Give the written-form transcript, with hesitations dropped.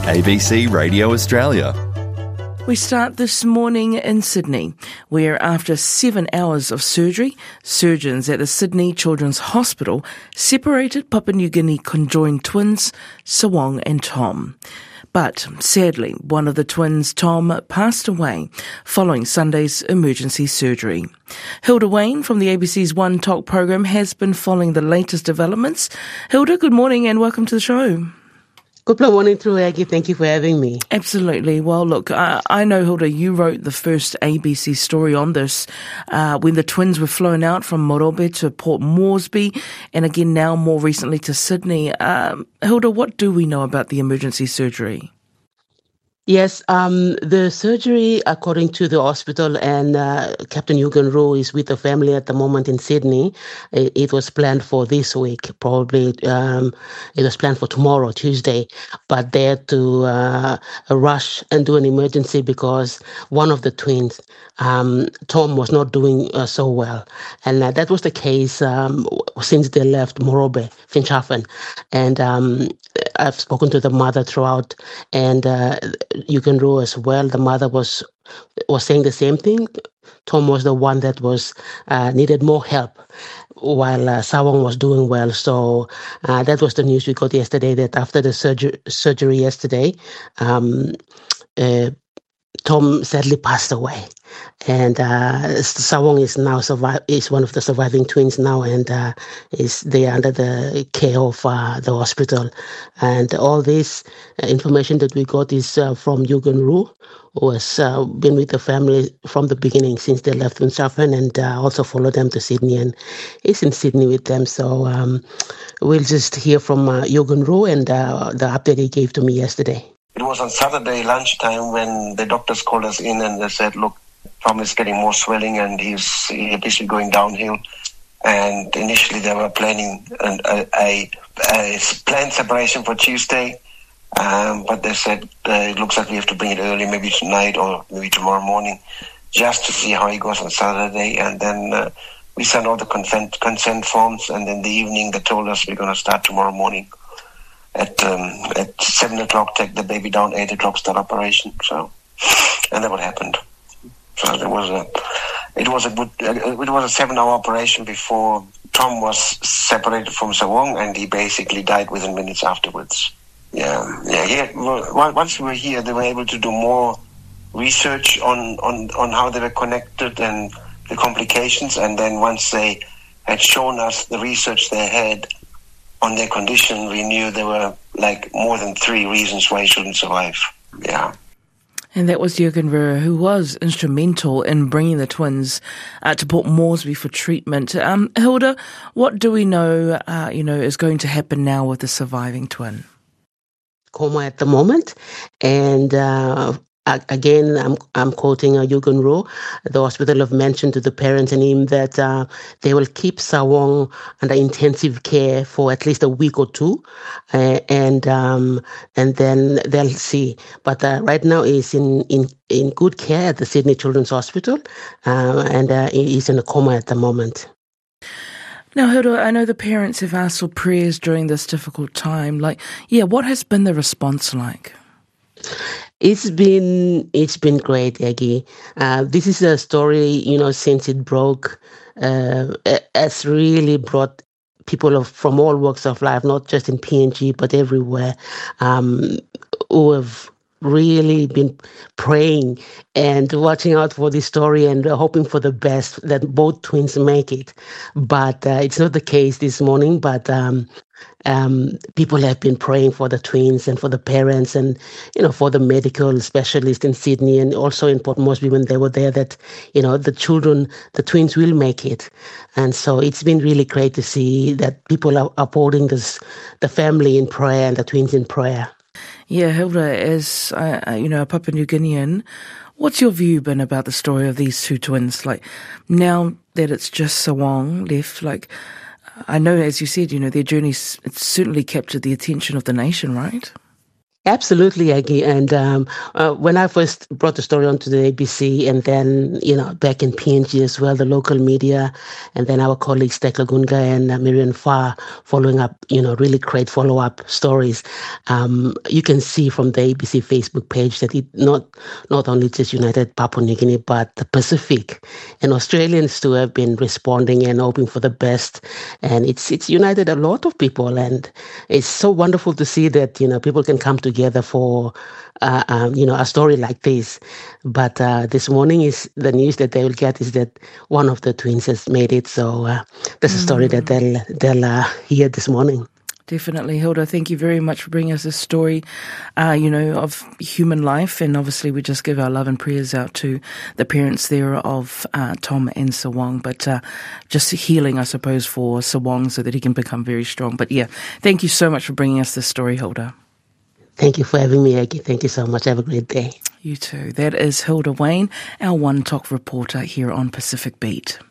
ABC Radio Australia. We start this morning in Sydney, where after 7 hours of surgery, surgeons at the Sydney Children's Hospital separated Papua New Guinea conjoined twins, Sawong and Tom. But sadly, one of the twins, Tom, passed away following Sunday's emergency surgery. Hilda Wayne from the ABC's One Talk program has been following the latest developments. Hilda, good morning and welcome to the show. Good morning, Aggie. Thank you for having me. Absolutely. Well, look, I know, Hilda, you wrote the first ABC story on this when the twins were flown out from Morobe to Port Moresby and again now more recently to Sydney. Hilda, what do we know about the emergency surgery? Yes, the surgery, according to the hospital, and Captain Yugen Rowe is with the family at the moment in Sydney. It was planned for this week, probably. It was planned for tomorrow, Tuesday, but they had to rush and do an emergency because one of the twins, Tom, was not doing so well. And that was the case since they left Morobe, Finschhafen. And I've spoken to the mother throughout, and Yugen Rowe as well. The mother was saying the same thing. Tom was the one that was needed more help, while Sawong was doing well. So that was the news we got yesterday. That after the surgery yesterday, Tom sadly passed away, and Sawong is now is one of the surviving twins now, and they are under the care of the hospital. And all this information that we got is from Yugen Rowe, who has been with the family from the beginning since they left Finschhafen, and also followed them to Sydney, and is in Sydney with them. So we'll just hear from Yugen Rowe and the update he gave to me yesterday. It was on Saturday lunchtime when the doctors called us in and they said, look, Tom is getting more swelling and he's basically going downhill. And initially they were planning a planned separation for Tuesday, but they said it looks like we have to bring it early, maybe tonight or maybe tomorrow morning, just to see how he goes on Saturday. And then we sent all the consent forms, and in the evening they told us we're going to start tomorrow morning. At 7 o'clock, take the baby down, 8 o'clock, start operation. So, and that what happened. So it was a 7-hour operation before Tom was separated from Sawong, and he basically died within minutes afterwards. Once we were here, they were able to do more research on how they were connected and the complications. And then once they had shown us the research they had on their condition, we knew there were like more than 3 reasons why he shouldn't survive. Yeah. And that was Yugen Rowe, who was instrumental in bringing the twins to Port Moresby for treatment. Hilda, what do we know, is going to happen now with the surviving twin? Coma at the moment, and again, I'm quoting Yugen Rowe. The hospital have mentioned to the parents and him that they will keep Sawong under intensive care for at least a week or 2, and then they'll see. But right now he's in good care at the Sydney Children's Hospital, and he's in a coma at the moment. Now, Hilda, I know the parents have asked for prayers during this difficult time. What has been the response like? It's been great, Aggie. This is a story, since it broke, has really brought people from all walks of life, not just in PNG, but everywhere, who have really been praying and watching out for this story and hoping for the best, that both twins make it. But it's not the case this morning, but people have been praying for the twins and for the parents and, for the medical specialist in Sydney and also in Port Moresby when they were there, that, the twins will make it. And so it's been really great to see that people are upholding the family in prayer and the twins in prayer. Yeah, Hilda, as a Papua New Guinean, what's your view been about the story of these 2 twins? Now that it's just Sawong left, I know, as you said, their journey certainly captured the attention of the nation, right? Absolutely, Aggie. And when I first brought the story onto the ABC, and then, back in PNG as well, the local media, and then our colleagues Tekla Gunga and Miriam Farr following up, really great follow-up stories. You can see from the ABC Facebook page that it not only just united Papua New Guinea, but the Pacific and Australians too have been responding and hoping for the best. And it's united a lot of people, and it's so wonderful to see that, people can come together for, a story like this. But this morning is the news that they will get is that one of the twins has made it. So that's a story that they'll hear this morning. Definitely, Hilda. Thank you very much for bringing us this story, of human life. And obviously we just give our love and prayers out to the parents there of Tom and Sawang. But just healing, I suppose, for Sawang so that he can become very strong. But yeah, thank you so much for bringing us this story, Hilda. Thank you for having me, Aggie. Thank you so much. Have a great day. You too. That is Hilda Wayne, our One Talk reporter here on Pacific Beat.